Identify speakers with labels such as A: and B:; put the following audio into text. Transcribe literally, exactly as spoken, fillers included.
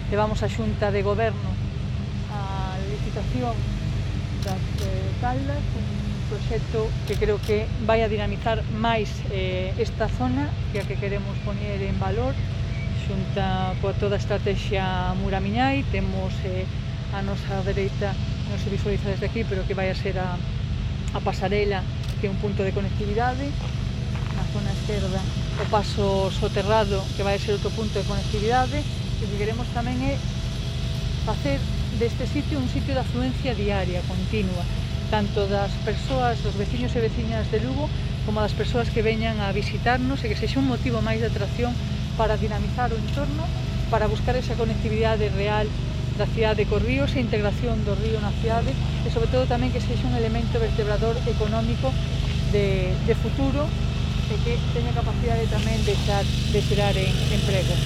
A: levamos a Xunta de Goberno a licitación das eh, Caldas, un proxecto que creo que vai a dinamizar máis eh, esta zona, que a que queremos poñer en valor, xunta coa toda a estrategia Muramiñai. Temos eh, a nosa dereita, non se visualiza desde aquí, pero que vai a ser a, a pasarela, que é un punto de conectividade. Na zona esquerda, o paso soterrado, que vai a ser outro punto de conectividade. E o que queremos tamén é facer deste sitio un sitio de afluencia diaria, continua, tanto das persoas, dos veciños e veciñas de Lugo, como das persoas que veñan a visitarnos, e que sexa un motivo máis de atracción para dinamizar o entorno, para buscar esa conectividade real da cidade co ríos e integración do río na cidade, e sobre todo tamén que sexa un elemento vertebrador económico de, de futuro, e que teña capacidade tamén de xerar, de xerar en, emprego.